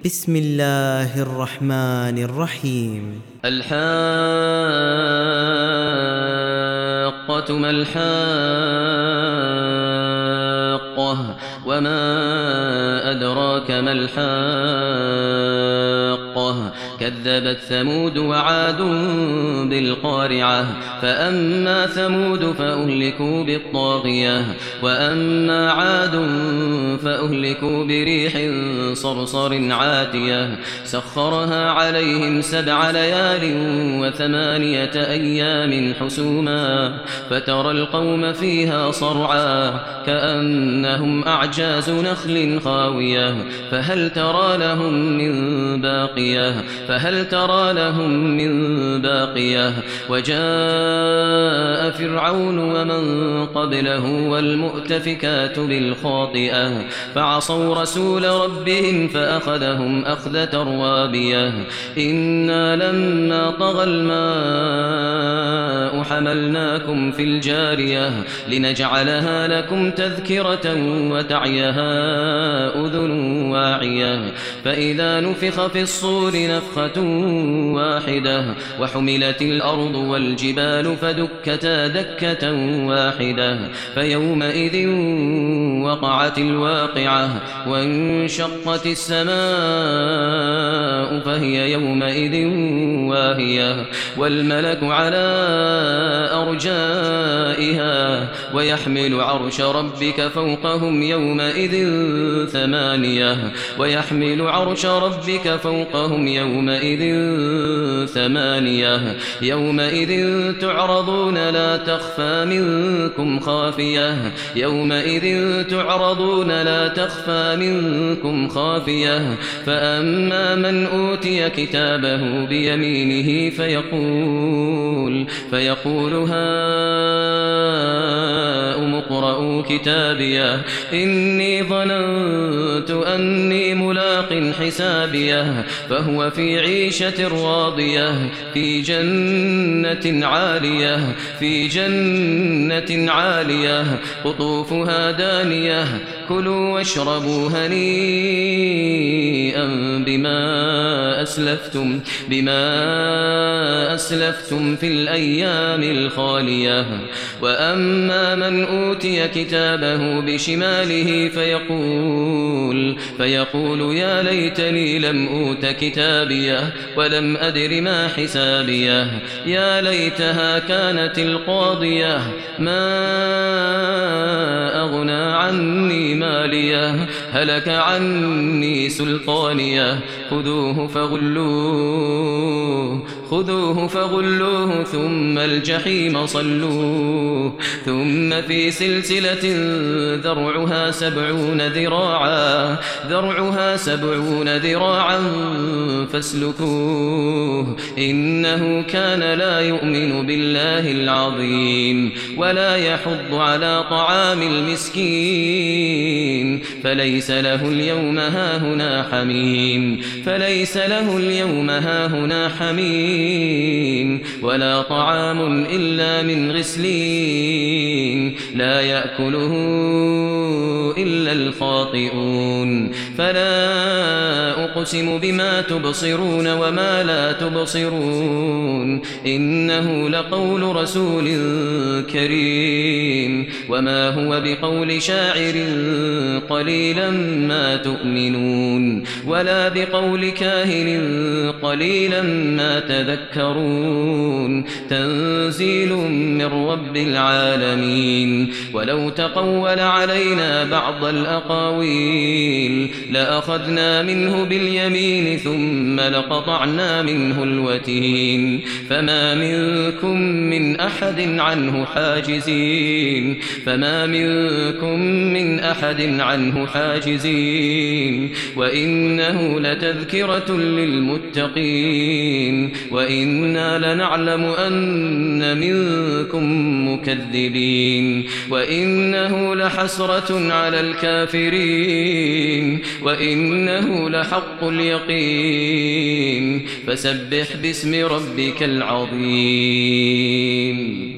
بسم الله الرحمن الرحيم. الحاقة ما الحاقة وما أدراك ما الحاقة كذبت ثمود وعاد بالقارعة فأما ثمود فأهلكوا بالطاغية وأما عاد فأهلكوا بريح صرصر عاتية سخرها عليهم 7 ليال و8 أيام حسوما فترى القوم فيها صرعا كأنهم أعجاز نخل خاوية فهل ترى لهم من باقية وجاء فرعون ومن قبله والمؤتفكات بالخاطئة فعصوا رسول ربهم فأخذهم أخذة رابية إنا لما طغى الماء حملناكم في الجارية لنجعلها لكم تذكرة وتعيها أذن واعية فإذا نفخ في الصور نفخة واحدة وحملت الأرض والجبال فدكتا دكة واحدة فيومئذ وقعت الواقعة وانشقت السماء فهي يومئذ واهية والملك على أرجائها ويحمل عرش ربك فوقهم يومئذ ثمانية يومئذ تعرضون لا تخفى منكم خافية فأما من أوتي كتابه بيمينه فيقول هاؤم اقرءوا كتابيه إني ظننت أني ملاق حسابيه فهو في عيشة راضية في جنة عالية قطوفها دانية كلوا واشربوا هنيئا بما أسلفتم في الأيام الخالية وأما من أوتي كتابه بشماله فيقول يا ليتني لم أوت كتابيه ولم أدر ما حسابيه يا ليتها كانت القاضية ما أغنى عني ماليه هلك عني سلطانيه خذوه فغلوه ذوه الجحيم صلوه ثم في سلسلة ذرعها 70 ذراعا فاسلكوه إنه كان لا يؤمن بالله العظيم ولا يحض على طعام المسكين فليس له اليوم هاهنا حميم ولا طعام إلا من غسلين لا يأكله إلا الخاطئون فلا أقسم بما تبصرون وما لا تبصرون إنه لقول رسول كريم وما هو بقول شاعر قليلا ما تؤمنون ولا بقول كاهن قليلا ما تذكرون تنزيل من رب العالمين ولو تقول علينا بعض الأقاويل لأخذنا منه باليمين ثم لقطعنا منه الوتين فما منكم من أحد عنه حاجزين وإنه لتذكرة للمتقين وإنا لنعلم أن منكم مكذبين وإنه لحسرة على الكافرين وإنه لحق اليقين فسبح باسم ربك العظيم.